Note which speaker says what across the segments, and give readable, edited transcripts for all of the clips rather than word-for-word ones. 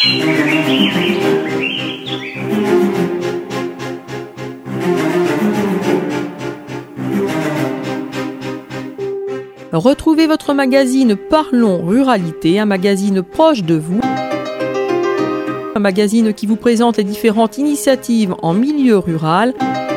Speaker 1: Retrouvez votre magazine Parlons Ruralité, un magazine proche de vous. Un magazine qui vous présente les différentes initiatives en milieu rural.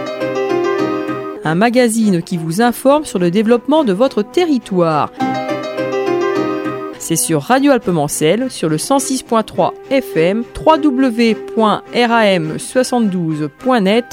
Speaker 1: Un magazine qui vous informe sur le développement de votre territoire. C'est sur Radio Alpemancel, sur le 106.3 FM, www.ram72.net.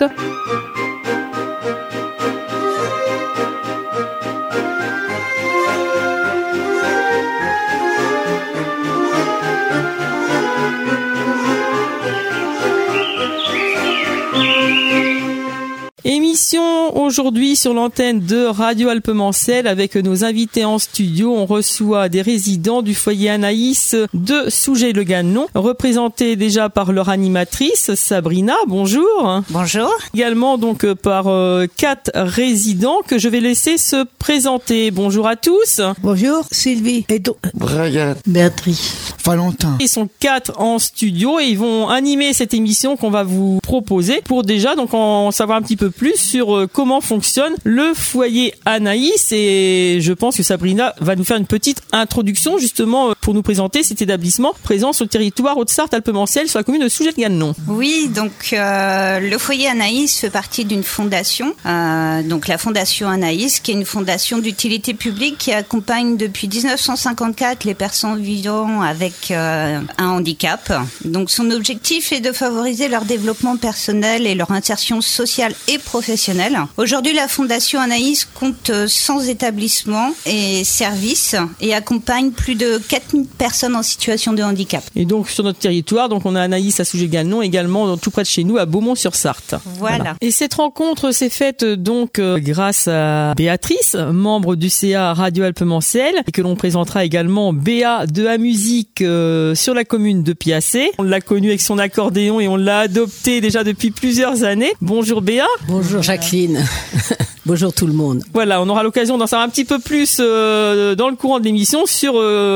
Speaker 1: Émission aujourd'hui sur l'antenne de Radio Alpemancel avec nos invités en studio. On reçoit des résidents du foyer Anaïs de Sougé-le-Ganon, représentés déjà par leur animatrice Sabrina. Bonjour.
Speaker 2: Bonjour.
Speaker 1: Également donc par 4 résidents que je vais laisser se présenter. Bonjour à tous.
Speaker 3: Bonjour, Sylvie, Edo,
Speaker 4: Brian,
Speaker 3: Béatrice, Valentin.
Speaker 1: Ils sont 4 en studio et ils vont animer cette émission qu'on va vous proposer pour déjà donc en savoir un petit peu plus sur comment fonctionne le foyer Anaïs, et je pense que Sabrina va nous faire une petite introduction justement pour nous présenter cet établissement présent sur le territoire Haute-Sarthe-Alpemancel sur la commune de Sougé-le-Ganon.
Speaker 2: Oui, donc le foyer Anaïs fait partie d'une fondation, donc la fondation Anaïs, qui est une fondation d'utilité publique qui accompagne depuis 1954 les personnes vivant avec un handicap. Donc son objectif est de favoriser leur développement personnel et leur insertion sociale et professionnelle. Aujourd'hui, la Fondation Anaïs compte 100 établissements et services et accompagne plus de 4000 personnes en situation de handicap.
Speaker 1: Et donc sur notre territoire, donc on a Anaïs à Sougé-le-Ganon, également tout près de chez nous à Beaumont-sur-Sarthe.
Speaker 2: Voilà.
Speaker 1: Et cette rencontre s'est faite donc grâce à Béatrice, membre du CA Radio Alpemancel, et que l'on présentera également Béa de la musique sur la commune de Piacé. On l'a connue avec son accordéon et on l'a adoptée déjà depuis plusieurs années. Bonjour Béa.
Speaker 3: Bonjour Jacqueline. Bonjour tout le monde.
Speaker 1: Voilà, on aura l'occasion d'en savoir un petit peu plus dans le courant de l'émission sur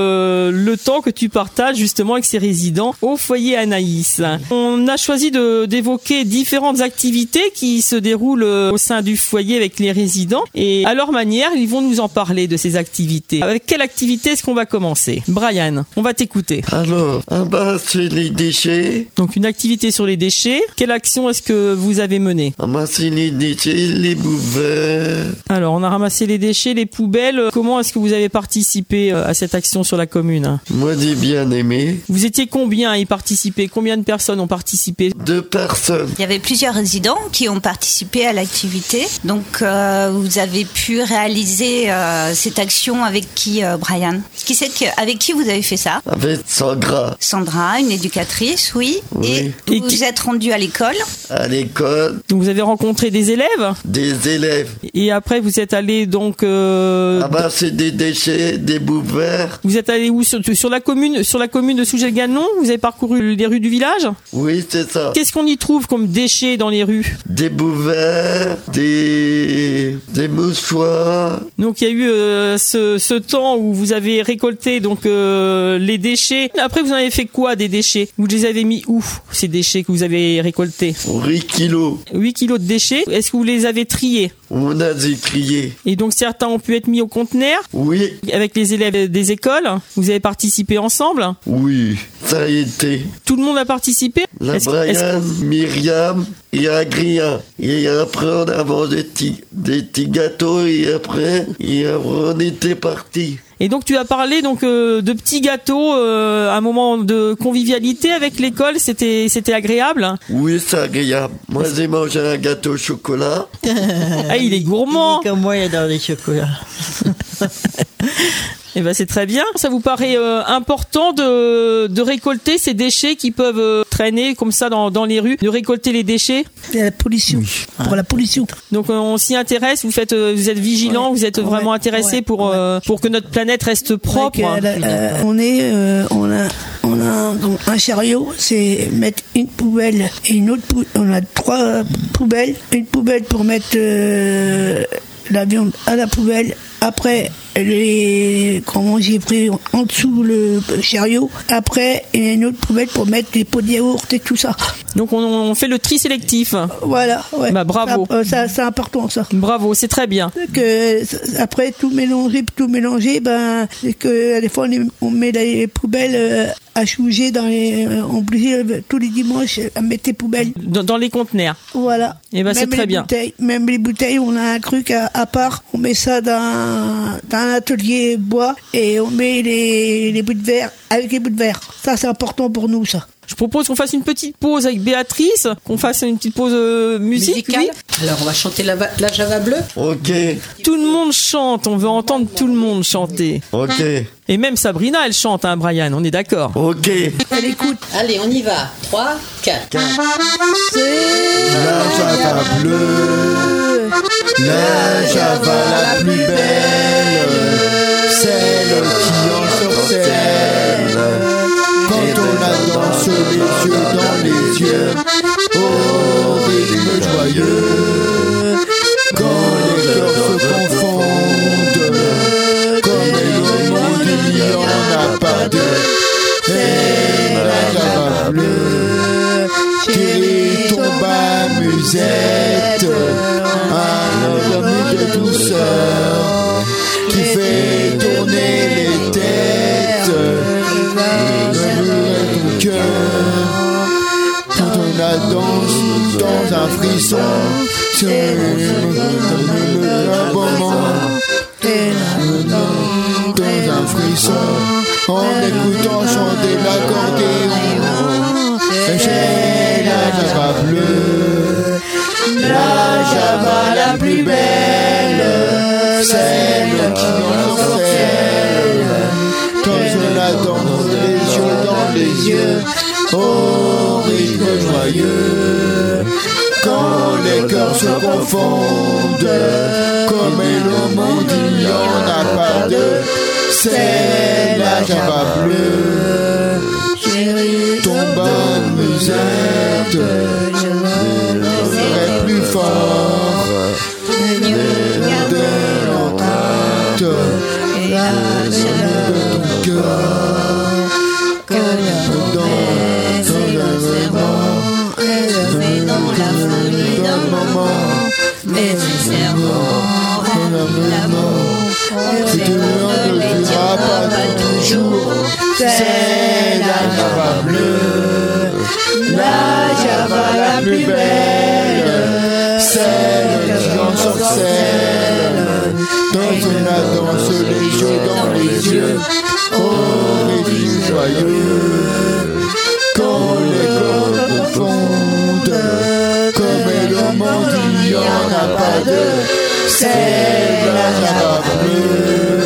Speaker 1: le temps que tu partages justement avec ces résidents au foyer Anaïs. On a choisi d'évoquer différentes activités qui se déroulent au sein du foyer avec les résidents, et à leur manière, ils vont nous en parler de ces activités. Avec quelle activité est-ce qu'on va commencer ? Brian, on va t'écouter.
Speaker 4: alors, ramasser les déchets,
Speaker 1: Donc une activité sur les déchets. Quelle action est-ce que vous avez menée ?
Speaker 4: ramasser les déchets, les bouvettes.
Speaker 1: Alors, on a ramassé les déchets, les poubelles. Comment est-ce que vous avez participé à cette action sur la commune ?
Speaker 4: Moi, j'ai bien aimé.
Speaker 1: Vous étiez combien à y participer ? Combien de personnes ont participé ?
Speaker 4: 2 personnes.
Speaker 2: Il y avait plusieurs résidents qui ont participé à l'activité. Donc, vous avez pu réaliser cette action avec qui, Brian ? Avec qui vous avez fait ça ?
Speaker 4: Avec Sandra.
Speaker 2: Sandra, une éducatrice, oui.
Speaker 4: Oui.
Speaker 2: Et vous vous êtes rendu à l'école ?
Speaker 4: À l'école,
Speaker 1: Donc, vous avez rencontré des élèves ?
Speaker 4: des élèves.
Speaker 1: Et après, vous êtes allé donc...
Speaker 4: Ramasser des déchets, des bouvettes.
Speaker 1: Vous êtes allé où ? Sur la commune de Sougé-le-Ganon ? Vous avez parcouru les rues du village ?
Speaker 4: Oui, c'est ça.
Speaker 1: Qu'est-ce qu'on y trouve comme déchets dans les rues ?
Speaker 4: Des bouvettes, des mouchoirs.
Speaker 1: Donc il y a eu ce temps où vous avez récolté donc les déchets. Après vous en avez fait quoi des déchets ? Vous les avez mis où ces déchets que vous avez récoltés ?
Speaker 4: 8 kilos.
Speaker 1: 8 kilos de déchets. Est-ce que vous les avez triés ?
Speaker 4: On a trié.
Speaker 1: Et donc certains ont pu être mis au conteneur
Speaker 4: Oui,
Speaker 1: avec les élèves des écoles. Vous avez participé ensemble ?
Speaker 4: oui, ça a été.
Speaker 1: Tout le monde a participé ?
Speaker 4: La Brian, Myriam et Adrien. Et après, on a mangé des petits gâteaux et après, on était partis.
Speaker 1: Et donc tu as parlé donc de petits gâteaux, un moment de convivialité avec l'école, c'était agréable.
Speaker 4: Oui, c'est agréable. Moi, j'ai mangé un gâteau au chocolat.
Speaker 1: Ah, il est gourmand.
Speaker 3: Il est comme moi, il adore les chocolats.
Speaker 1: Eh ben c'est très bien. Ça vous paraît important de récolter ces déchets qui peuvent traîner comme ça dans les rues, de récolter les déchets?
Speaker 3: La pollution. Oui. Pour la pollution.
Speaker 1: Donc on s'y intéresse. Vous êtes vigilant. Ouais. Vous êtes vraiment intéressé pour que notre planète reste propre.
Speaker 3: On a donc un chariot, c'est mettre une poubelle et une autre poubelle. On a 3 poubelles. Une poubelle pour mettre la viande à la poubelle. Après, comment j'ai pris en dessous le chariot. Après, il y a une autre poubelle pour mettre les pots de yaourt et tout ça.
Speaker 1: Donc on fait le tri sélectif.
Speaker 3: Voilà, ouais.
Speaker 1: Bah, bravo.
Speaker 3: Ça, c'est important, ça.
Speaker 1: Bravo, c'est très bien.
Speaker 3: Après, tout mélanger, c'est que des fois, on met les poubelles à chouger obligé tous les dimanches à mettre les poubelles.
Speaker 1: Dans les conteneurs.
Speaker 3: Voilà.
Speaker 1: Et c'est très bien.
Speaker 3: Même les bouteilles, on a un truc à part. On met ça dans un atelier bois et on met les bouts de verre avec les bouts de verre. Ça, c'est important pour nous, ça.
Speaker 1: Je propose qu'on fasse une petite pause avec Béatrice, qu'on fasse une petite pause musicale.
Speaker 5: Oui. Alors, on va chanter la Java bleue.
Speaker 4: Ok.
Speaker 1: Tout le monde chante, on veut entendre tout le monde chanter.
Speaker 4: Ok.
Speaker 1: Et même Sabrina, elle chante, hein, Brian, on est d'accord.
Speaker 4: Ok.
Speaker 3: Elle écoute.
Speaker 5: Allez, on y va. 3, 4.
Speaker 3: C'est
Speaker 6: la Java bleue, la Java la plus belle, celle qui ensorcelle. Quand on la danse les yeux dans les yeux, au rythme joyeux, quand les cœurs se confondent, comme le monde il n'y en a pas deux. Et la Java bleue, qui tombe à musette, un homme de douceur, qui fait tourner les têtes. Quand on la danse dans un frisson, c'est un bon moment. Dans un frisson, en écoutant chanter l'accordéon. C'est la Java bleue, la Java la plus belle, celle qui ensorcelle. Quand on la danse les yeux dans les yeux, au rythme joyeux, quand les cœurs se confondent, comme le monde il n'y en a pas deux, c'est la Java bleue, chérie, tombe à musette, je plus fort, de l'entrainte, et la de ton cœur, que dans le moment, nécessairement, l'amour, si tu ne le diras pas toujours, c'est la Java bleue, la Java la plus belle, celle qui ensorcelle, quand on la danse les yeux dans les yeux, au rythme joyeux, quand les corps confondent, comme le monde il n'y en a pas deux, c'est la Java bleue.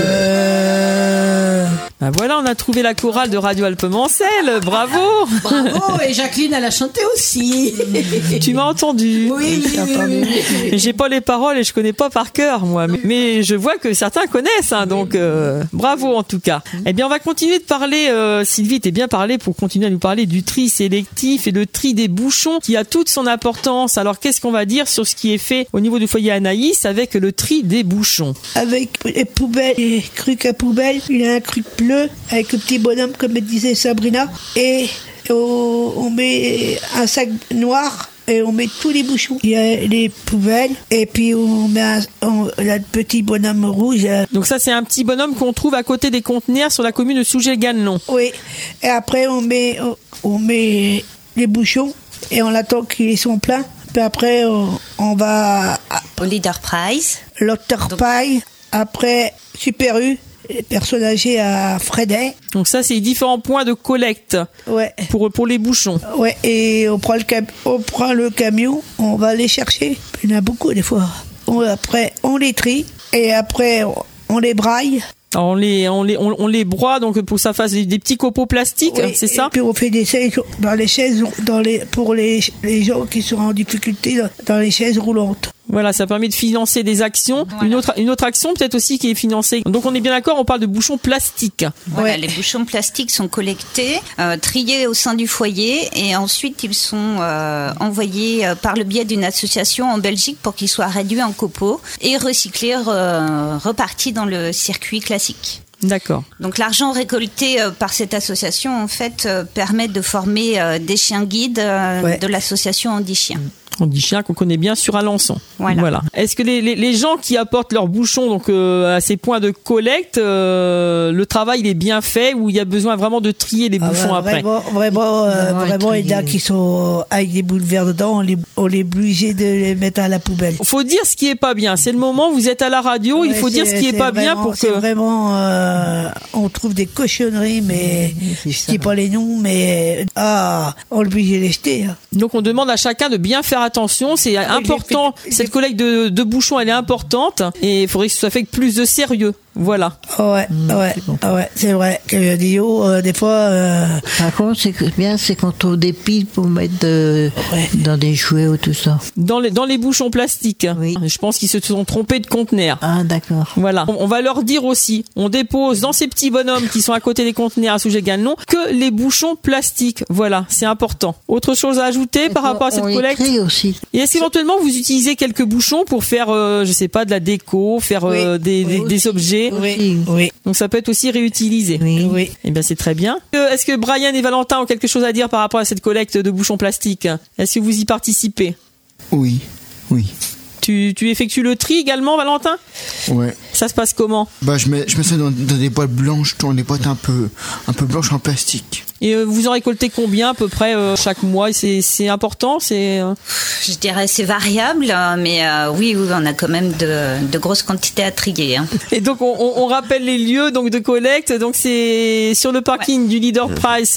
Speaker 1: Ben voilà, on a trouvé la chorale de Radio Alpes-Mancel, bravo.
Speaker 5: Bravo, et Jacqueline, elle a chanté aussi.
Speaker 1: Tu m'as entendu.
Speaker 5: Oui.
Speaker 1: J'ai pas les paroles et je connais pas par cœur, moi. Mais je vois que certains connaissent, hein, donc bravo en tout cas. Eh bien, on va continuer de parler, Sylvie, t'es bien parlé pour continuer à nous parler du tri sélectif et le tri des bouchons qui a toute son importance. Alors, qu'est-ce qu'on va dire sur ce qui est fait au niveau du foyer Anaïs avec le tri des bouchons?
Speaker 3: Avec les poubelles, les trucs à poubelle, il y a un truc bleu avec le petit bonhomme, comme disait Sabrina, et on met un sac noir et on met tous les bouchons. Il y a les poubelles et puis on met le petit bonhomme rouge.
Speaker 1: Donc ça, c'est un petit bonhomme qu'on trouve à côté des conteneurs sur la commune de Sougé-Ganelon.
Speaker 3: Oui, et après on met les bouchons et on attend qu'ils sont pleins. Puis après on va
Speaker 2: au Leader Prize,
Speaker 3: Lotterpaille, après Super U, les personnes âgées à Frédet.
Speaker 1: Donc ça, c'est les différents points de collecte.
Speaker 3: Ouais.
Speaker 1: Pour les bouchons.
Speaker 3: Ouais, et on prend le camion, on va les chercher. Il y en a beaucoup des fois. Après, on les trie et après, on les braille.
Speaker 1: Alors on les broie donc pour que ça fasse des petits copeaux plastiques, oui, c'est ça.
Speaker 3: Et puis on fait des chaises pour les gens qui sont en difficulté dans les chaises roulantes.
Speaker 1: Voilà, ça permet de financer des actions.
Speaker 2: Voilà.
Speaker 1: Une autre action peut-être aussi qui est financée. Donc on est bien d'accord, on parle de bouchons plastiques.
Speaker 2: Voilà, les bouchons plastiques sont collectés, triés au sein du foyer et ensuite ils sont envoyés par le biais d'une association en Belgique pour qu'ils soient réduits en copeaux et recyclés, repartis dans le circuit classique.
Speaker 1: D'accord.
Speaker 2: Donc l'argent récolté par cette association en fait permet de former des chiens guides de l'association Andy Chien.
Speaker 1: On dit chien qu'on connaît bien sur Alençon.
Speaker 2: Voilà.
Speaker 1: Est-ce que les gens qui apportent leurs bouchons donc à ces points de collecte, le travail il est bien fait ou il y a besoin vraiment de trier les bouchons après?
Speaker 3: Vraiment, il y en a qui sont avec des boules vertes dedans, on est obligé de les mettre à la poubelle.
Speaker 1: Faut dire ce qui est pas bien. C'est le moment, vous êtes à la radio, il faut dire ce qui est pas bien pour que...
Speaker 3: C'est vraiment, on trouve des cochonneries, mais je dis pas les noms, mais on est obligé de les jeter. Hein.
Speaker 1: Donc on demande à chacun de bien faire attention, c'est important. Cette collecte de bouchons, elle est importante et il faudrait que ce soit fait avec plus de sérieux. Voilà.
Speaker 3: Ouais, c'est vrai que des fois.
Speaker 7: Par contre, c'est qu'on trouve des piles pour mettre dans des jouets ou tout ça.
Speaker 1: Dans les bouchons plastiques.
Speaker 7: Oui.
Speaker 1: Je pense qu'ils se sont trompés de conteneurs.
Speaker 7: Ah, d'accord.
Speaker 1: Voilà. On va leur dire aussi, on dépose dans ces petits bonhommes qui sont à côté des conteneurs à Sougé-Ganon que les bouchons plastiques. Voilà, c'est important. Autre chose à ajouter par rapport à cette collecte?
Speaker 7: Aussi.
Speaker 1: Et est-ce qu'éventuellement vous utilisez quelques bouchons pour faire, je sais pas, de la déco, faire des objets?
Speaker 3: Oui.
Speaker 1: Donc ça peut être aussi réutilisé.
Speaker 3: Oui.
Speaker 1: Eh bien c'est très bien. Est-ce que Brian et Valentin ont quelque chose à dire par rapport à cette collecte de bouchons plastiques? Est-ce que vous y participez?
Speaker 6: Oui.
Speaker 1: Tu effectues le tri également, Valentin?
Speaker 6: Ouais.
Speaker 1: Ça se passe comment?
Speaker 6: Je mets ça dans des boîtes blanches, dans des boîtes un peu blanches en plastique.
Speaker 1: Et vous en récoltez combien à peu près chaque mois? C'est important,
Speaker 2: Je dirais c'est variable, mais oui, on a quand même de grosses quantités à trier. Hein.
Speaker 1: Et donc on rappelle les lieux donc de collecte. Donc c'est sur le parking du Leader Price,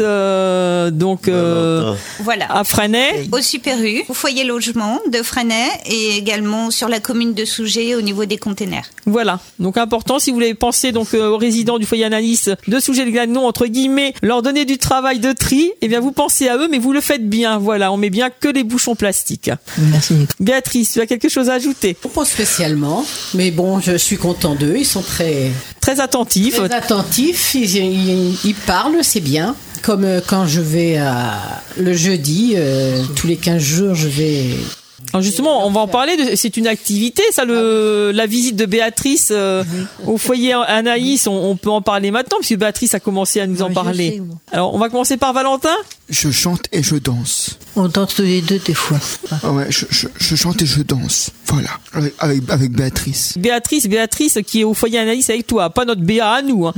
Speaker 2: voilà.
Speaker 1: à Fresnay.
Speaker 2: Au Super U, au foyer logement de Fresnay et également sur la commune de Sougé au niveau des containers.
Speaker 1: Voilà. Donc important, si vous voulez penser donc aux résidents du foyer Anaïs de Sougé-le-Ganon, entre guillemets, leur donner du travail de tri, eh bien vous pensez à eux, mais vous le faites bien. Voilà, on met bien que les bouchons plastiques.
Speaker 7: Merci.
Speaker 1: Béatrice, tu as quelque chose à ajouter?
Speaker 5: Pas spécialement, mais bon, je suis content d'eux. Ils sont
Speaker 1: très attentifs.
Speaker 5: Très attentifs. Ils parlent, c'est bien. Comme quand je vais le jeudi, tous les 15 jours, je vais...
Speaker 1: Alors justement, on va en parler. C'est une activité, ça, la visite de Béatrice au foyer Anaïs. On peut en parler maintenant, puisque Béatrice a commencé à nous en parler. Alors, on va commencer par Valentin.
Speaker 6: Je chante et je danse.
Speaker 7: On danse tous les deux des fois.
Speaker 6: Ah ouais, je chante et je danse. Voilà, avec Béatrice.
Speaker 1: Béatrice qui est au foyer Anaïs avec toi, pas notre Béa à nous. Hein.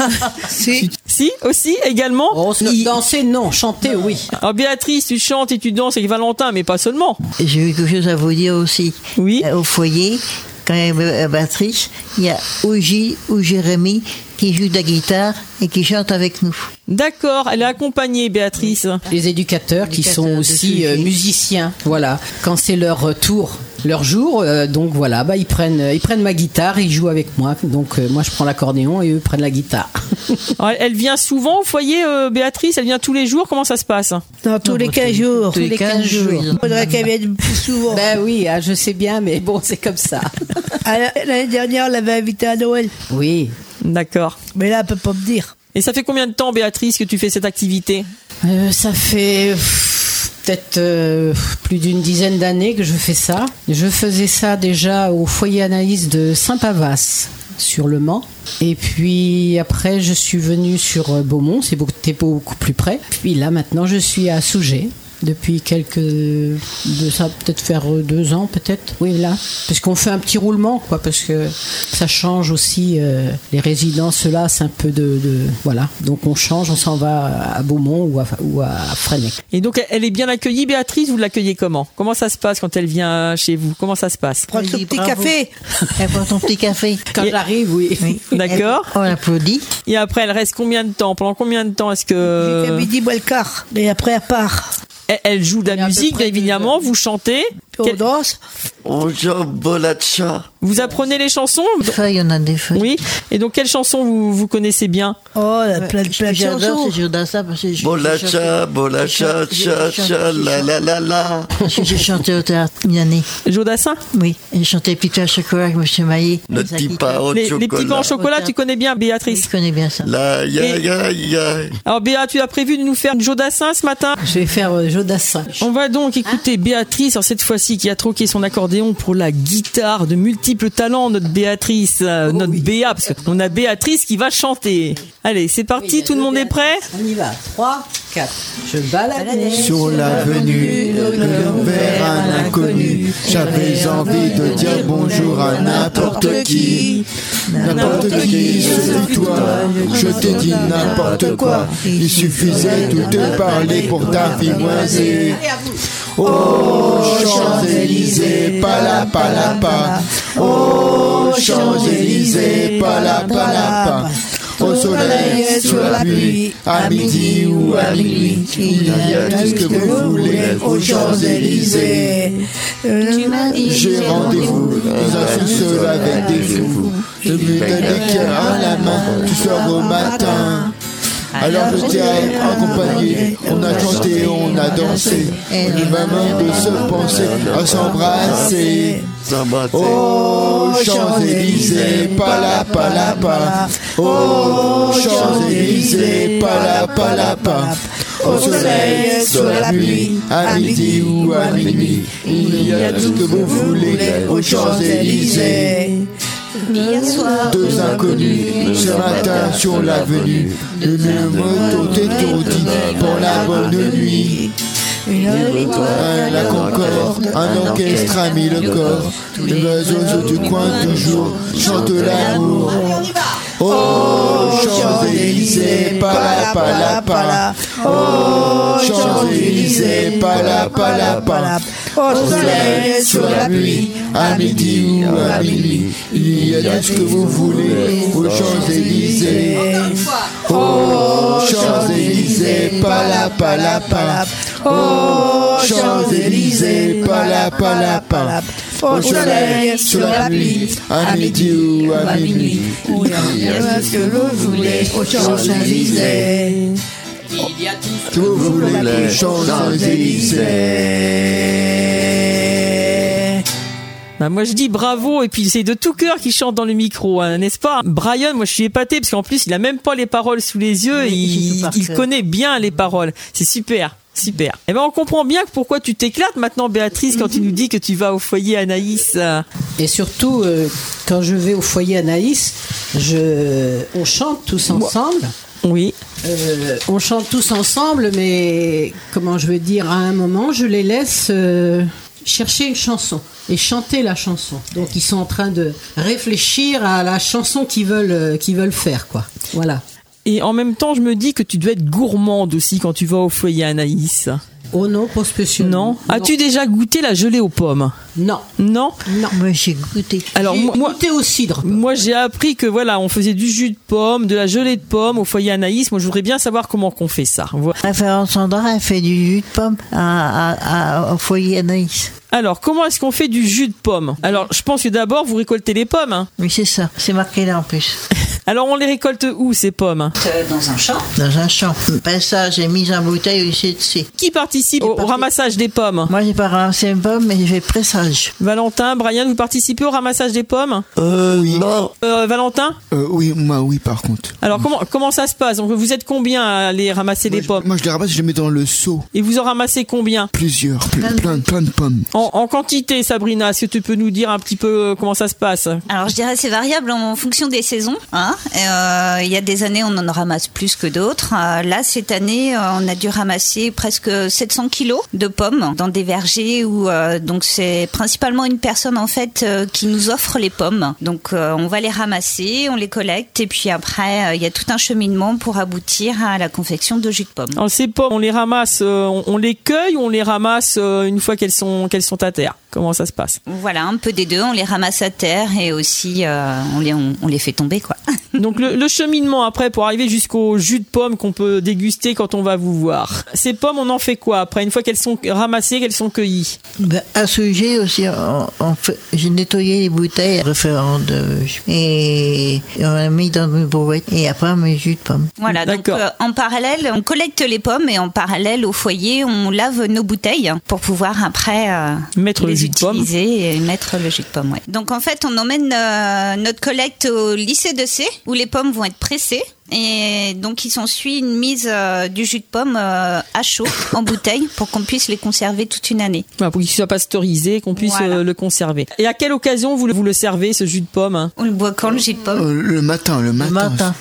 Speaker 1: Si, aussi, également.
Speaker 5: Oh, danser, non. Chanter, oui.
Speaker 1: Alors Béatrice, tu chantes et tu danses avec Valentin, mais pas seulement.
Speaker 7: Et j'ai quelque chose à vous dire aussi.
Speaker 1: Oui.
Speaker 7: Au foyer, quand il y a Béatrice, il y a Oji ou Jérémy qui joue de la guitare et qui chante avec nous.
Speaker 1: D'accord, elle est accompagnée, Béatrice.
Speaker 5: Les éducateurs qui sont aussi musiciens, voilà. Quand c'est leur tour, leur jour, donc voilà, ils prennent ma guitare, ils jouent avec moi. Donc moi je prends l'accordéon et eux prennent la guitare.
Speaker 1: Alors, elle vient souvent au foyer, Béatrice? Elle vient tous les jours? Comment ça se passe?
Speaker 3: Non, tous les 15 jours.
Speaker 7: Tous les 15 jours.
Speaker 3: Il faudrait qu'elle vienne plus souvent.
Speaker 5: Ben oui, je sais bien, mais bon, c'est comme ça.
Speaker 3: L'année dernière, on l'avait invitée à Noël.
Speaker 5: Oui.
Speaker 1: D'accord.
Speaker 3: Mais là, elle peut pas me dire.
Speaker 1: Et ça fait combien de temps, Béatrice, que tu fais cette activité?
Speaker 5: Ça fait peut-être plus d'une dizaine d'années que je fais ça. Je faisais ça déjà au foyer Anaïs de Saint-Pavas, sur le Mans. Et puis après, je suis venue sur Beaumont, c'était beaucoup plus près. Puis là, maintenant, je suis à Sougé. Depuis ça peut-être faire 2 ans peut-être, oui là, parce qu'on fait un petit roulement quoi, parce que ça change aussi les résidences là, c'est un peu voilà, donc on change, on s'en va à Beaumont ou à Fresnay.
Speaker 1: Et donc elle est bien accueillie, Béatrice, vous l'accueillez comment ça se passe quand elle vient chez vous? Comment ça se passe?
Speaker 3: Prends ton petit café.
Speaker 7: Elle prend son petit café.
Speaker 5: Quand j'arrive, oui.
Speaker 1: D'accord.
Speaker 7: On applaudit.
Speaker 1: Et après elle reste combien de temps? Pendant combien de temps est-ce que...
Speaker 3: Jusqu'à midi, boit le quart. Et après elle part.
Speaker 1: Elle joue de la musique, bien évidemment, vous chantez.
Speaker 3: On danse.
Speaker 4: On chante Bolacha.
Speaker 1: Vous apprenez les chansons?
Speaker 7: Feuilles, on a des feuilles.
Speaker 1: Oui. Et donc, quelles chansons vous connaissez bien?
Speaker 3: Oh, il y a plein de
Speaker 7: J'adore,
Speaker 3: chansons.
Speaker 7: c'est Jodassin parce que
Speaker 4: Bolacha, Bolacha, cha, cha, la, la, la, la.
Speaker 7: j'ai chanté au théâtre une année.
Speaker 1: Jodassin?
Speaker 7: Oui, et j'ai chanté Petit chocolat avec M. Maillet.
Speaker 4: Le petit pain au
Speaker 1: Les petits pains au
Speaker 4: chocolat.
Speaker 1: chocolat, tu connais bien, Béatrice?
Speaker 7: Je connais bien ça.
Speaker 4: La, ya, ya, ya.
Speaker 1: Alors, Béa, tu as prévu de nous faire Jodassin ce matin?
Speaker 5: Je vais faire Jodassin.
Speaker 1: On va donc écouter Béatrice, alors cette fois-ci qui a troqué son accordéon pour la guitare, de multiples talents, notre Béatrice, notre Béa, parce qu'on a Béatrice qui va chanter. Allez, c'est parti, tout le monde est prêt?
Speaker 5: On y va. 3, 4. Je baladais
Speaker 6: Sur l'avenue, vers un inconnu, j'avais envie de dire bonjour à n'importe qui. N'importe qui, c'est toi. Je t'ai dit n'importe quoi. Il suffisait de te parler pour t'apprivoiser. Oh, Champs-Élysées, palapa. Oh, Champs-Élysées, palapa. Au soleil, sur la pluie, à midi ou à minuit, il y a tout ce que vous voulez aux Champs-Élysées. J'ai rendez-vous dans un sous-sol avec des fous. Je me donne des cœurs à la main, tu sors au matin. Alors je t'ai accompagné, on a chanté, on a dansé. On est maman de se penser à s'embrasser. Oh, Champs-Élysées, palapa. Oh, Champs-Élysées, palapa. Au soleil, sur la pluie, à midi ou à minuit, il y a tout ce que vous voulez aux Champs-Élysées. Deux inconnus, ce matin sur l'avenue, une moto t'étourdit pour la bonne nuit. La Concorde, un orchestre a mis le corps, les oiseaux du coin toujours chantent l'amour. Oh, Champs-Élysées, palapa. Oh, Champs-Élysées, palapa. Au soleil, sur la pluie, à midi ou à minuit, il y a tout ce que vous voulez aux Champs-Élysées. Oh, Champs-Élysées, palapa. Oh, Champs-Élysées, palapa. Au soleil, sur la pluie, à midi ou à minuit, il y a tout ce que vous voulez aux Champs-Élysées. Il y a tout ce que vous voulez aux Champs-Élysées.
Speaker 1: Bah, moi je dis bravo, et puis c'est de tout cœur qu'il chante dans le micro, hein, n'est-ce pas? Brian, moi je suis épaté parce qu'en plus il a même pas les paroles sous les yeux, il connaît bien les paroles. C'est super. Super. Eh ben on comprend bien pourquoi tu t'éclates maintenant, Béatrice, quand tu nous dis que tu vas au foyer Anaïs.
Speaker 5: Et surtout, quand je vais au foyer Anaïs, on chante tous ensemble.
Speaker 1: Oui.
Speaker 5: On chante tous ensemble, mais comment je veux dire, à un moment, je les laisse chercher une chanson et chanter la chanson. Donc ils sont en train de réfléchir à la chanson qu'ils veulent faire, quoi. Voilà.
Speaker 1: Et en même temps, je me dis que tu dois être gourmande aussi quand tu vas au foyer Anaïs.
Speaker 5: Oh non, pas spécialement.
Speaker 1: Non. As-tu déjà goûté la gelée aux pommes?
Speaker 5: Non.
Speaker 1: Non.
Speaker 7: Moi, j'ai goûté.
Speaker 1: Alors
Speaker 5: J'ai
Speaker 1: moi,
Speaker 5: goûté au cidre.
Speaker 1: moi j'ai appris que voilà, on faisait du jus de pomme, de la gelée de pomme au foyer Anaïs. Moi, je voudrais bien savoir comment qu'on fait ça. Voilà.
Speaker 7: Référence Sandra, elle fait du jus de pomme au foyer Anaïs.
Speaker 1: Alors, comment est-ce qu'on fait du jus de pomme? Alors, je pense que d'abord, vous récoltez les pommes. Hein.
Speaker 7: Oui, c'est ça. C'est marqué là en plus.
Speaker 1: Alors, on les récolte où, ces pommes?
Speaker 2: Dans un champ.
Speaker 7: Dans un champ. Passage et mise en bouteille au ICC.
Speaker 1: Qui participe au ramassage des pommes?
Speaker 7: Moi, j'ai pas ramassé une pomme, mais j'ai fait pressage.
Speaker 1: Valentin, Brian, vous participez au ramassage des pommes?
Speaker 6: Oui.
Speaker 4: Non.
Speaker 1: Valentin?
Speaker 6: Oui, moi, oui, par contre.
Speaker 1: Alors, comment ça se passe? Donc, vous êtes combien à aller ramasser des pommes?
Speaker 6: Moi, je les ramasse, je les mets dans le seau.
Speaker 1: Et vous en ramassez combien?
Speaker 6: Plusieurs, plein de pommes.
Speaker 1: En quantité, Sabrina, est-ce que tu peux nous dire un petit peu comment ça se passe?
Speaker 2: Alors je dirais c'est variable en fonction des saisons. Hein. Il y a des années on en ramasse plus que d'autres. Là cette année on a dû ramasser presque 700 kilos de pommes dans des vergers où donc c'est principalement une personne en fait qui nous offre les pommes. Donc on va les ramasser, on les collecte et puis après il y a tout un cheminement pour aboutir à la confection de jus de pomme.
Speaker 1: Alors ces pommes, on les ramasse, on les cueille ou on les ramasse une fois qu'elles sont à terre? Comment ça se passe?
Speaker 2: Voilà, un peu des deux. On les ramasse à terre et aussi on les fait tomber, quoi.
Speaker 1: Donc le cheminement après pour arriver jusqu'au jus de pomme qu'on peut déguster quand on va vous voir. Ces pommes, on en fait quoi après, une fois qu'elles sont ramassées, qu'elles sont cueillies?
Speaker 7: À ce jet aussi, j'ai nettoyé les bouteilles référentes et on a mis dans une brouette et après on met jus de pomme.
Speaker 2: Voilà, donc en parallèle, on collecte les pommes et en parallèle au foyer, on lave nos bouteilles pour pouvoir après
Speaker 1: mettre
Speaker 2: les
Speaker 1: le jus de pomme
Speaker 2: utiliser et mettre le jus de pomme. Ouais. Donc en fait, on emmène notre collecte au lycée de C où les pommes vont être pressées. Et donc, il s'ensuit une mise du jus de pomme à chaud en bouteille pour qu'on puisse les conserver toute une année.
Speaker 1: Voilà, pour qu'il soit pasteurisé, qu'on puisse le conserver. Et à quelle occasion vous le servez, ce jus de pomme?
Speaker 2: On le boit quand, le jus de pomme?
Speaker 6: Le matin.
Speaker 7: Le matin.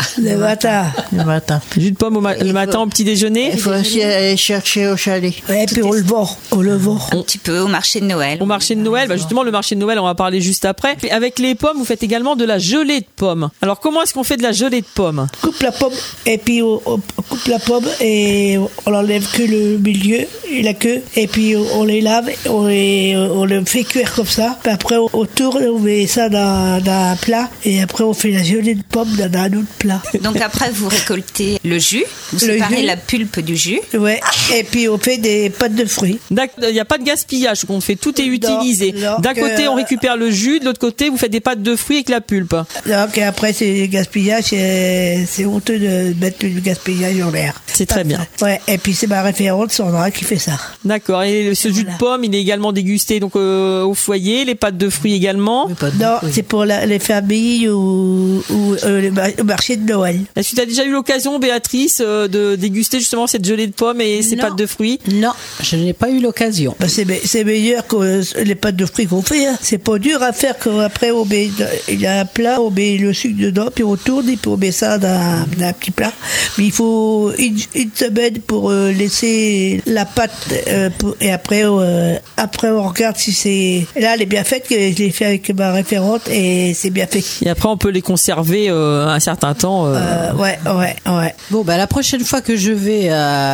Speaker 1: Jus de pomme le matin au petit déjeuner.
Speaker 7: Il faut aussi aller chercher au chalet.
Speaker 3: Ouais, puis on le vend.
Speaker 2: Un petit peu au marché de Noël.
Speaker 1: Au marché de Noël, justement, le marché de Noël, on va parler juste après. Et avec les pommes, vous faites également de la gelée de pommes. Alors, comment est-ce qu'on fait de la gelée de pommes?
Speaker 3: Coupe la pomme et puis on coupe la pomme et on enlève que le milieu et la queue et puis on les lave, on le fait cuire comme ça. Puis après on tourne, on met ça dans un plat et après on fait la gelée de pomme dans un autre plat.
Speaker 2: Donc après vous récoltez le jus, vous séparez la pulpe du jus.
Speaker 3: Ouais. Et puis on fait des pâtes de fruits.
Speaker 1: Il n'y a pas de gaspillage, qu'on fait, tout est utilisé. D'un côté on récupère le jus, de l'autre côté vous faites des pâtes de fruits avec la pulpe.
Speaker 3: Donc après c'est gaspillage, c'est honteux de mettre du gaspillage en l'air.
Speaker 1: C'est très bien.
Speaker 3: Ouais, et puis c'est ma référente Sandra qui fait ça.
Speaker 1: D'accord, et ce jus de pomme, il est également dégusté donc au foyer, les pâtes de fruits également.
Speaker 3: Non, c'est pour les familles ou le marché de Noël.
Speaker 1: Est-ce que tu as déjà eu l'occasion, Béatrice, de déguster justement cette gelée de pommes et ces pâtes de fruits?
Speaker 5: Non, je n'ai pas eu l'occasion.
Speaker 3: C'est meilleur que les pâtes de fruits qu'on fait. Hein. C'est pas dur à faire qu'après il y a un plat, on met le sucre dedans, puis on tourne et puis on met ça dans un petit plat. Mais il faut une semaine pour laisser la pâte et après on regarde si c'est... Là, elle est bien faite, je l'ai fait avec ma référente et c'est bien fait.
Speaker 1: Et après, on peut les conserver un certain temps.
Speaker 3: Ouais.
Speaker 5: Bon, la prochaine fois que je vais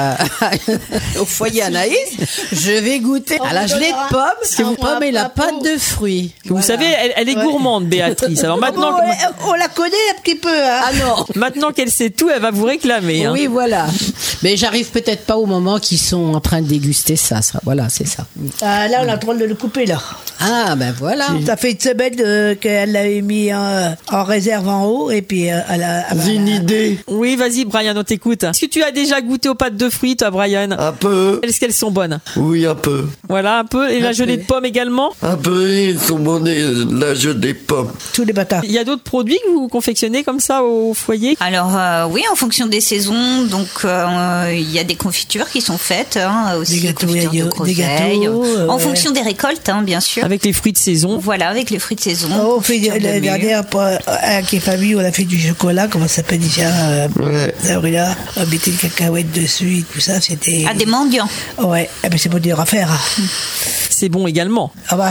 Speaker 5: au foyer Anaïs, je vais goûter à la gelée de pommes et la pâte de fruits.
Speaker 1: Vous savez, elle est gourmande, Béatrice. Alors maintenant,
Speaker 3: on la connaît un petit peu. Hein.
Speaker 5: Ah non.
Speaker 1: Maintenant qu'elle sait tout, elle va vous réclamer. Hein.
Speaker 5: Oui, voilà. Mais j'arrive peut-être pas au moment qu'ils sont en train de déguster ça. Voilà, c'est ça.
Speaker 3: Là, on a le droit de le couper, là.
Speaker 5: Ah, voilà.
Speaker 3: Ça fait une semaine qu'elle l'avait mis en réserve en haut et puis
Speaker 4: J'ai une idée.
Speaker 1: Oui, vas-y, Brian, on t'écoute. Est-ce que tu as déjà goûté aux pâtes de fruits, toi, Brian?
Speaker 4: Un peu.
Speaker 1: Est-ce qu'elles sont bonnes?
Speaker 4: Oui, un peu.
Speaker 1: Voilà, un peu. Et la gelée de pommes également?
Speaker 4: Un peu, ils sont bons, la gelée de pommes.
Speaker 3: Tous les matins.
Speaker 1: Il y a d'autres produits que vous confectionnez comme ça au foyer?
Speaker 2: Alors oui, en fonction des saisons, donc il y a des confitures qui sont faites, aussi
Speaker 3: des gâteaux,
Speaker 2: confitures de groseille, en fonction des récoltes, bien sûr.
Speaker 1: Avec les fruits de saison.
Speaker 2: Voilà, avec les fruits de saison.
Speaker 3: On fait la dernière avec les familles, on a fait du chocolat, comment ça s'appelle déjà Sabrina, on mettait des cacahuètes dessus et tout ça, c'était...
Speaker 2: Ah, des mendiants.
Speaker 3: Ouais, mais c'est pas dur à faire.
Speaker 1: C'est bon également.
Speaker 3: Ah bah...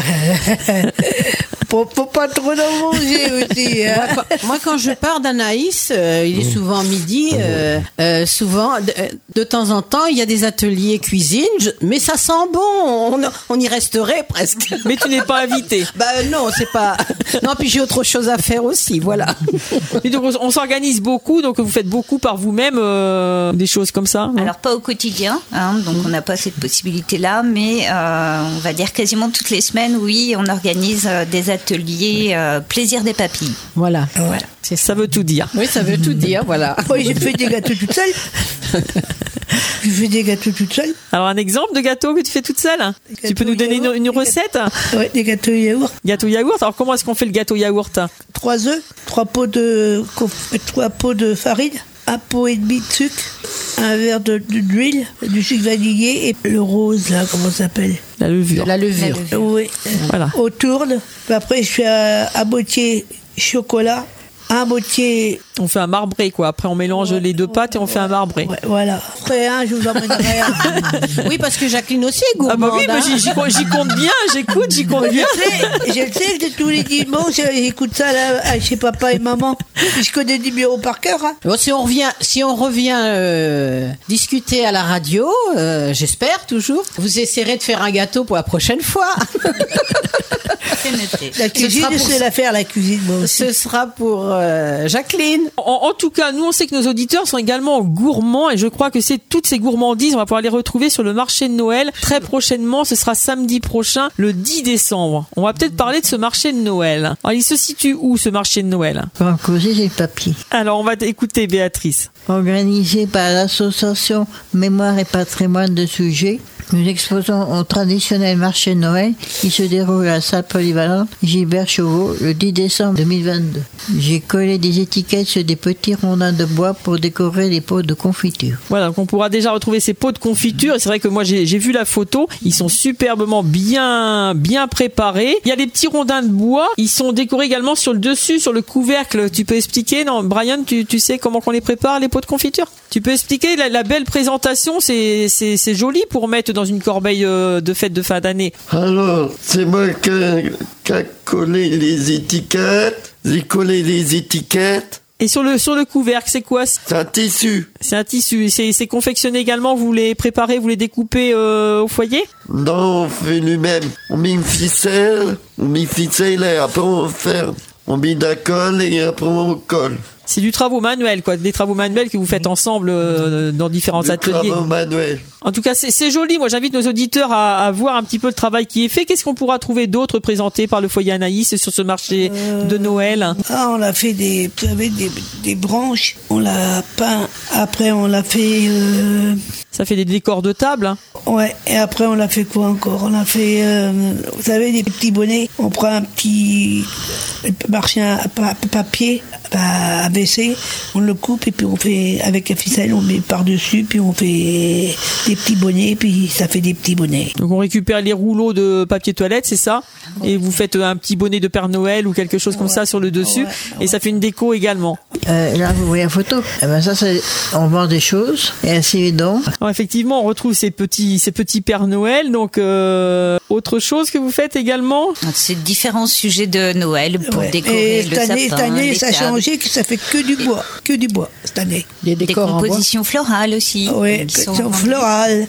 Speaker 3: Faut pas trop en manger aussi. Hein.
Speaker 5: Moi, quand je pars d'Anaïs, il est souvent midi. Souvent, de temps en temps, il y a des ateliers cuisine, mais ça sent bon. On y resterait presque.
Speaker 1: Mais tu n'es pas invité.
Speaker 5: Non, c'est pas. Non, puis j'ai autre chose à faire aussi, voilà.
Speaker 1: Et donc, on s'organise beaucoup, donc vous faites beaucoup par vous-même des choses comme ça. Non?
Speaker 2: Alors pas au quotidien, donc on n'a pas cette possibilité-là, mais on va dire quasiment toutes les semaines, oui, on organise des ateliers plaisir des papilles.
Speaker 5: Voilà.
Speaker 1: Ça veut tout dire.
Speaker 5: Oui, ça veut tout dire, voilà.
Speaker 3: Oui, j'ai fait des gâteaux toute seule. Je fais des gâteaux toute seule.
Speaker 1: Alors un exemple de gâteau que tu fais toute seule? Tu peux nous donner une recette?
Speaker 3: Oui, des gâteaux yaourt.
Speaker 1: Gâteau yaourt. Alors comment est-ce qu'on fait le gâteau yaourt?
Speaker 3: 3 œufs, 3 pots de farine, 1 pot et demi de sucre, un verre d'huile, du sucre vanillé et le rose, là, comment ça s'appelle?
Speaker 1: La levure.
Speaker 5: La levure.
Speaker 3: Oui.
Speaker 1: Voilà.
Speaker 3: On tourne. Puis après, je fais à moitié chocolat, à moitié...
Speaker 1: On fait un marbré, quoi. Après, on mélange les deux pâtes et on fait un marbré.
Speaker 3: Ouais, voilà. Après, je vous emmènerai un.
Speaker 5: Oui, parce que Jacqueline aussi est gourmande.
Speaker 1: Ah bah oui, mais j'y compte bien, j'y compte bien.
Speaker 3: Je le sais, tous les dimanches, j'écoute ça là, chez papa et maman. Je connais des numéros par cœur. Hein.
Speaker 5: Bon, si on revient discuter à la radio, j'espère toujours, vous essaierez de faire un gâteau pour la prochaine fois.
Speaker 2: C'est noté.
Speaker 3: La cuisine, je sais la faire, la cuisine, moi aussi.
Speaker 5: Ce sera pour Jacqueline.
Speaker 1: En tout cas, nous on sait que nos auditeurs sont également gourmands et je crois que c'est toutes ces gourmandises, on va pouvoir les retrouver sur le marché de Noël très prochainement. Ce sera samedi prochain, le 10 décembre. On va peut-être parler de ce marché de Noël. Alors, il se situe où ce marché de Noël?
Speaker 7: Pour en causer, j'ai le papier.
Speaker 1: Alors on va écouter Béatrice.
Speaker 7: Organisé par l'association Mémoire et Patrimoine de Sujets, nous exposons au traditionnel marché de Noël qui se déroule à la salle polyvalente Gilbert Chauveau le 10 décembre 2022. J'ai collé des étiquettes sur des petits rondins de bois pour décorer les pots de confiture.
Speaker 1: Voilà, donc on pourra déjà retrouver ces pots de confiture. Et c'est vrai que moi j'ai vu la photo, ils sont superbement bien préparés. Il y a des petits rondins de bois, ils sont décorés également sur le dessus, sur le couvercle. Tu peux expliquer? Non, Brian, tu sais comment qu'on les prépare, les pots de confiture? Tu peux expliquer la belle présentation? C'est joli pour mettre dans une corbeille de fête de fin d'année.
Speaker 4: Alors, c'est moi qui a collé les étiquettes. J'ai collé les étiquettes.
Speaker 1: Et sur le couvercle, c'est quoi?
Speaker 4: C'est un tissu.
Speaker 1: C'est un tissu. C'est confectionné également. Vous les préparez, vous les découpez au foyer?
Speaker 4: Non, on fait lui-même. On met une ficelle, et après on ferme. On met de la colle et après on colle.
Speaker 1: C'est du travaux manuel, quoi. Des travaux manuels que vous faites ensemble dans différents ateliers.
Speaker 4: Travaux manuels.
Speaker 1: En tout cas, c'est joli. Moi, j'invite nos auditeurs à voir un petit peu le travail qui est fait. Qu'est-ce qu'on pourra trouver d'autre présenté par le foyer Anaïs sur ce marché de Noël?
Speaker 3: On a fait des branches. On l'a peint. Après, on l'a fait...
Speaker 1: Ça fait des décors de table, hein.
Speaker 3: Ouais, et après on l'a fait quoi encore? On a fait, vous savez, des petits bonnets. On prend un petit marché à papier, à WC, on le coupe et puis on fait avec la ficelle, on met par-dessus, puis on fait des petits bonnets, puis ça fait des petits bonnets.
Speaker 1: Donc on récupère les rouleaux de papier toilette, c'est ça? Et vous faites un petit bonnet de Père Noël ou quelque chose comme ça sur le dessus, et ça fait une déco également.
Speaker 7: Là, vous voyez la photo. Eh ben ça, on vend des choses, et assez évident.
Speaker 1: Alors, effectivement, on retrouve ces petits Père Noël. Donc, autre chose que vous faites également?
Speaker 2: C'est différents sujets de Noël pour décorer le sapin.
Speaker 3: Cette année, ça a changé, que ça fait que du bois cette année.
Speaker 2: Des compositions florales aussi.
Speaker 3: Oui, compositions florales.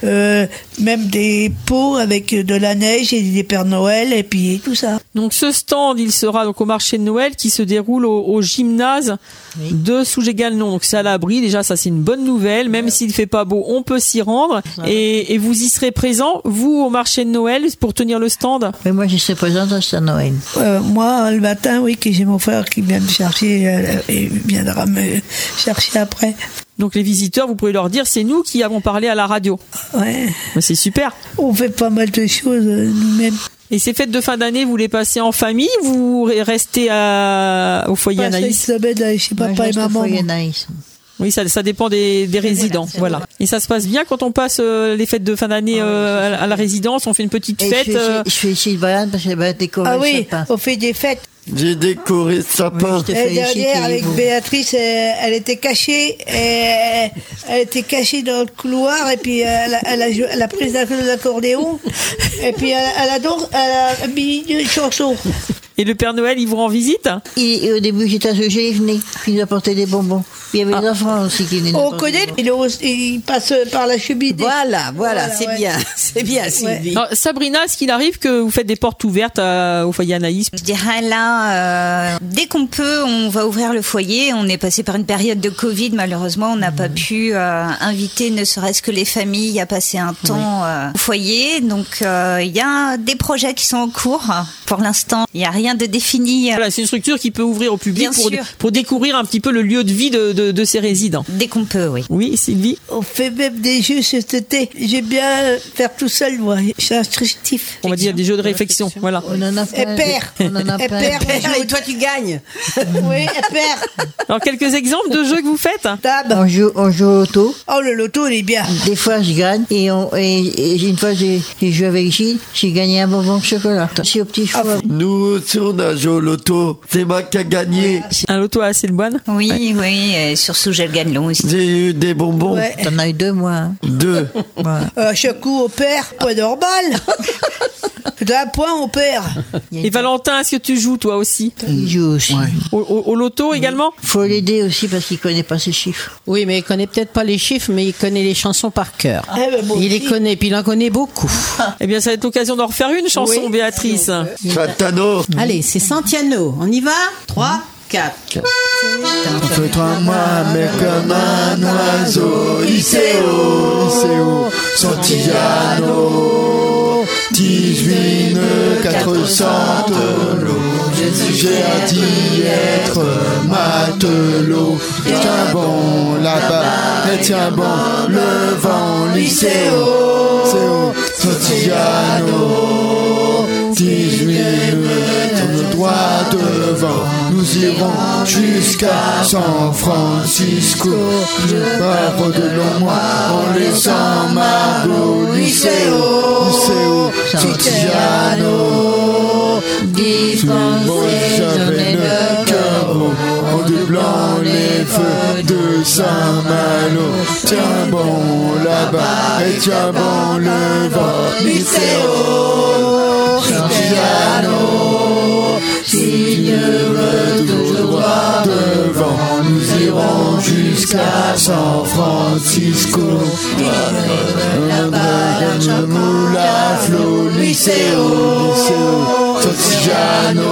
Speaker 3: Même des pots avec de la neige et des Pères Noël et puis tout ça.
Speaker 1: Donc, ce stand, il sera donc au marché de Noël qui se déroule au gymnase de Sougé-Galnon. Donc, c'est à l'abri. Déjà, ça, c'est une bonne nouvelle. Même s'il fait pas beau, on peut s'y rendre. Et vous y serez présent, vous, au marché de Noël, pour tenir le stand?
Speaker 7: Mais moi, je serai présente au stand Noël.
Speaker 3: Moi, le matin, oui, que j'ai mon frère qui vient me chercher et viendra me chercher après.
Speaker 1: Donc les visiteurs, vous pouvez leur dire, c'est nous qui avons parlé à la radio.
Speaker 3: Ouais.
Speaker 1: Mais c'est super.
Speaker 3: On fait pas mal de choses nous-mêmes.
Speaker 1: Et ces fêtes de fin d'année, vous les passez en famille ou vous restez au foyer Anaïs?
Speaker 3: Chez papa et maman.
Speaker 1: Oui, ça dépend des résidents. Voilà. Et ça se passe bien quand on passe les fêtes de fin d'année à la résidence. On fait une petite fête.
Speaker 7: Je fais ici le Brian parce qu'elle va décorer le sapin.
Speaker 3: On fait des fêtes.
Speaker 4: J'ai décoré le sapin.
Speaker 3: Et dernière, avec Béatrice, elle était cachée. Elle était cachée dans le couloir et puis elle a pris l'accordéon et puis elle a mis une chanson.
Speaker 1: Et le Père Noël, il vous rend visite?
Speaker 7: Et au début, j'étais associée, il venait, puis il apportait des bonbons. Puis il y avait des enfants aussi qui venaient.
Speaker 3: On connaît, il passe par la cheminée.
Speaker 5: Voilà, c'est bien, c'est bien, Sylvie.
Speaker 1: Alors, Sabrina, est-ce qu'il arrive que vous faites des portes ouvertes au foyer Anaïs?
Speaker 2: Je dirais là, dès qu'on peut, on va ouvrir le foyer. On est passé par une période de Covid, malheureusement, on n'a pas pu inviter ne serait-ce que les familles à passer un temps au foyer. Donc, il y a des projets qui sont en cours. Pour l'instant, il n'y a rien de défini.
Speaker 1: Voilà, c'est une structure qui peut ouvrir au public
Speaker 2: Bien
Speaker 1: pour découvrir un petit peu le lieu de vie de ses résidents.
Speaker 2: Dès qu'on peut, oui.
Speaker 1: Oui, Sylvie?
Speaker 3: On fait même des jeux cet été. J'aime bien faire tout seul, moi. Je suis instructif.
Speaker 1: On va dire des jeux de réflexion. Voilà.
Speaker 7: On en a plein.
Speaker 5: Et toi, tu gagnes.
Speaker 3: Oui, et père.
Speaker 1: Alors, quelques exemples de jeux que vous faites?
Speaker 7: On joue au loto.
Speaker 3: Oh, le loto, il est bien.
Speaker 7: Des fois, je gagne. Et une fois, j'ai joué avec Gilles. J'ai gagné un bonbon de chocolat. C'est au petit choix.
Speaker 4: Nous aussi, on a joué au loto. C'est moi qui a gagné.
Speaker 1: Un loto à Silboine?
Speaker 2: Oui, et sur Sougé-Galnon aussi.
Speaker 4: J'ai eu des bonbons.
Speaker 3: Ouais.
Speaker 7: T'en as eu 2, moi. Hein.
Speaker 4: 2.
Speaker 7: Ouais.
Speaker 3: Chaque coup, on perd. Pas normal. D'un point, on perd.
Speaker 1: Et Valentin, est-ce que tu joues toi aussi?
Speaker 7: Il joue aussi.
Speaker 6: Ouais.
Speaker 1: Au loto également?
Speaker 7: Faut l'aider aussi parce qu'il connaît pas ses chiffres.
Speaker 5: Oui, mais il connaît peut-être pas les chiffres, mais il connaît les chansons par cœur.
Speaker 3: Bon,
Speaker 5: Il les connaît, puis il en connaît beaucoup.
Speaker 1: Eh bien, ça va être l'occasion d'en refaire une chanson,
Speaker 5: Oui.
Speaker 1: Béatrice.
Speaker 4: Satano.
Speaker 5: Allez, c'est Santiano. On y va? 3, 4.
Speaker 6: Fais-toi moi, mais comme un oiseau. Liceo, Santillano, 18 400 l'eau. J'ai dit être matelot. Tiens bon là-bas, et tiens bon le vent. Liceo, Santillano, 18 le droit devant. Nous irons jusqu'à San Francisco. Pas de long mois en laissant Margot. Liceo, Santillano, j'avais le cœur en déblant les feux de Saint-Malo. Tiens bon là-bas et tiens bon le vent. Liceo, Santillano, si Dieu veut toujours droit devant, nous irons jusqu'à San Francisco. La flot, Liceo, Santillano,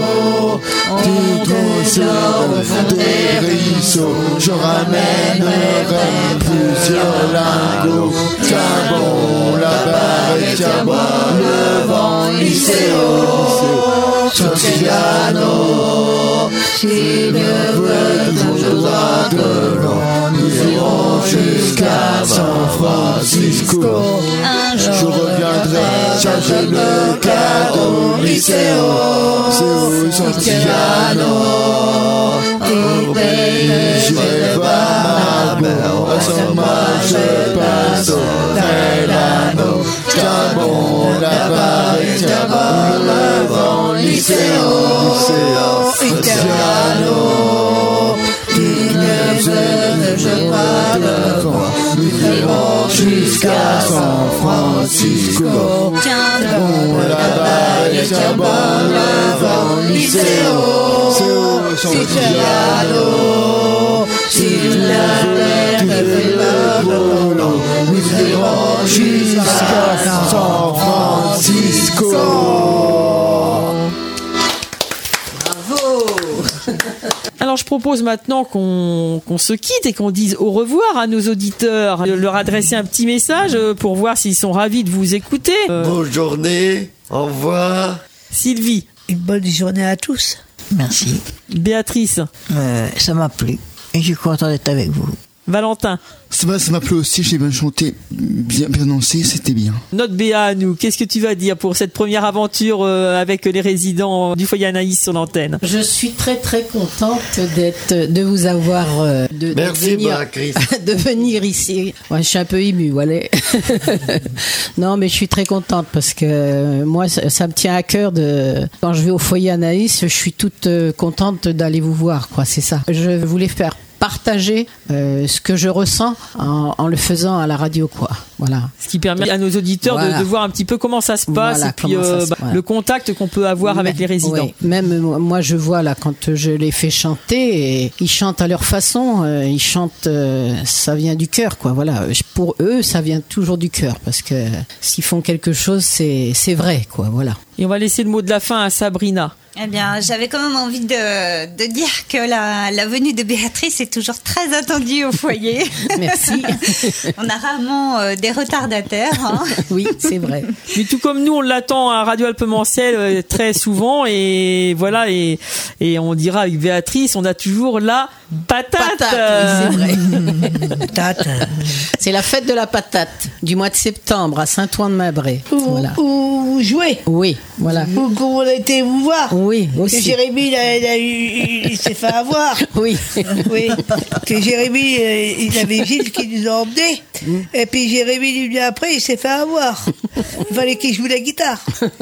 Speaker 6: dis-toi des ruisseaux, je ramènerai plusieurs lingots. Tiens bon là-bas et tiens bon le vent. Liceo, Santillano, si Dieu veut toujours droit devant, nous irons jusqu'à San Francisco. Je reviendrai chercher le cadeau. Liceo, Santillano, j'irai voir Margot, à son match passe au Delano. Tiens bon là-bas et tiens bon le vent. Liceo, Santillano, je pas devant, nous irons jusqu'à San Francisco. Tiens bon là-bas et tiens bon le vent. Liceo, Santillano, si la terre fait le volant, nous irons jusqu'à San Francisco.
Speaker 1: Alors je propose maintenant qu'on se quitte et qu'on dise au revoir à nos auditeurs, leur adresser un petit message pour voir s'ils sont ravis de vous écouter.
Speaker 4: Bonne journée, au revoir.
Speaker 1: Sylvie.
Speaker 3: Une bonne journée à tous.
Speaker 7: Merci.
Speaker 1: Béatrice.
Speaker 7: Ça m'a plu et je suis content d'être avec vous.
Speaker 1: Valentin.
Speaker 6: Ça m'a plu aussi, j'ai bien chanté, bien dansé, c'était bien.
Speaker 1: Notre Béa à nous, qu'est-ce que tu vas dire pour cette première aventure avec les résidents du foyer Anaïs sur l'antenne?
Speaker 5: Je suis très très contente de vous avoir
Speaker 4: Merci Béatrice.
Speaker 5: de venir ici. Ouais, je suis un peu émue, voilà. Non, mais je suis très contente parce que moi ça me tient à cœur quand je vais au foyer Anaïs, je suis toute contente d'aller vous voir, quoi, c'est ça. Je voulais faire partager ce que je ressens en le faisant à la radio, quoi. Voilà.
Speaker 1: Ce qui permet à nos auditeurs de voir un petit peu comment ça se passe, et puis le contact qu'on peut avoir avec les résidents.
Speaker 5: Oui. Même moi, je vois là quand je les fais chanter, et ils chantent à leur façon. Ils chantent, ça vient du cœur, quoi. Voilà. Pour eux, ça vient toujours du cœur parce que s'ils font quelque chose, c'est vrai, quoi. Voilà.
Speaker 1: Et on va laisser le mot de la fin à Sabrina.
Speaker 2: Eh bien, j'avais quand même envie de dire que la venue de Béatrice est toujours très attendue au foyer.
Speaker 5: Merci.
Speaker 2: On a rarement des retardataires. Hein.
Speaker 5: Oui, c'est vrai.
Speaker 1: Mais tout comme nous, on l'attend à Radio Alpes-Mancel très souvent. Et voilà, et on dira avec Béatrice, on a toujours la patate.
Speaker 5: Oui, c'est vrai.
Speaker 3: Patate.
Speaker 5: C'est la fête de la patate du mois de septembre à Saint-Ouen-de-Mabray.
Speaker 3: Voilà. Où vous jouez.
Speaker 5: Oui, voilà.
Speaker 3: Où on a été vous voir.
Speaker 5: Oui, aussi.
Speaker 3: Que Jérémy, il s'est fait avoir.
Speaker 5: Oui.
Speaker 3: Oui. Que Jérémy, il avait Gilles qui nous a emmenés. Et puis Jérémy, lui vient après, il s'est fait avoir. Il fallait qu'il joue la guitare.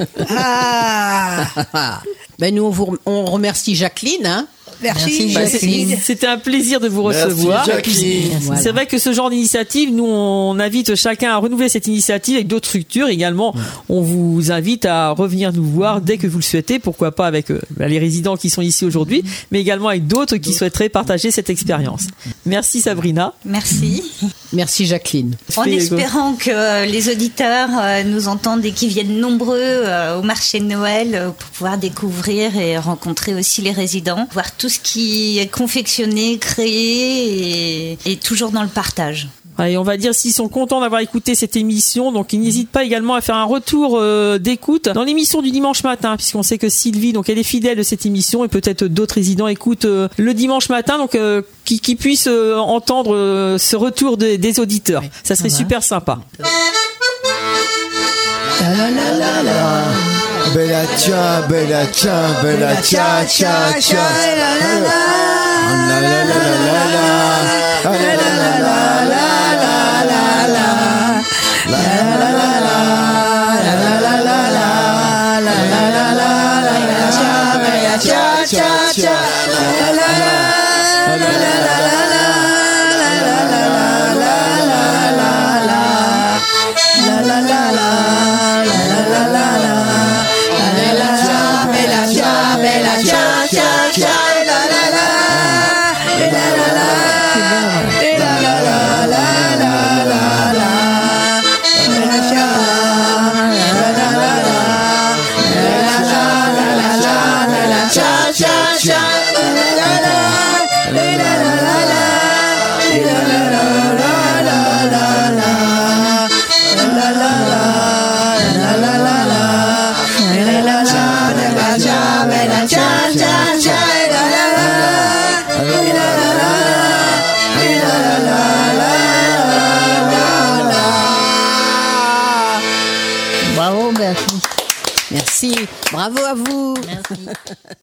Speaker 3: Ah.
Speaker 5: Ben nous, on remercie Jacqueline, hein.
Speaker 3: Merci
Speaker 5: Jacqueline.
Speaker 1: C'était un plaisir de vous recevoir.
Speaker 5: Voilà.
Speaker 1: C'est vrai que ce genre d'initiative, nous on invite chacun à renouveler cette initiative avec d'autres structures. Également, on vous invite à revenir nous voir dès que vous le souhaitez. Pourquoi pas avec les résidents qui sont ici aujourd'hui, mais également avec d'autres qui souhaiteraient partager cette expérience. Merci Sabrina.
Speaker 2: Merci.
Speaker 5: Merci Jacqueline.
Speaker 2: En espérant que les auditeurs nous entendent et qu'ils viennent nombreux au marché de Noël pour pouvoir découvrir et rencontrer aussi les résidents, voir tout ce qui est confectionné, créé et toujours dans le partage.
Speaker 1: Et on va dire s'ils sont contents d'avoir écouté cette émission, donc ils n'hésitent pas également à faire un retour d'écoute dans l'émission du dimanche matin, puisqu'on sait que Sylvie, donc elle est fidèle de cette émission et peut-être d'autres résidents écoutent le dimanche matin, donc qui puissent entendre ce retour des auditeurs. Ça serait super sympa.
Speaker 6: La la la la la. Bella cia, bella cia, bella cia, cia, cia. La la la la la la la. La la la la la.
Speaker 5: Merci. Bravo à vous.
Speaker 7: Merci.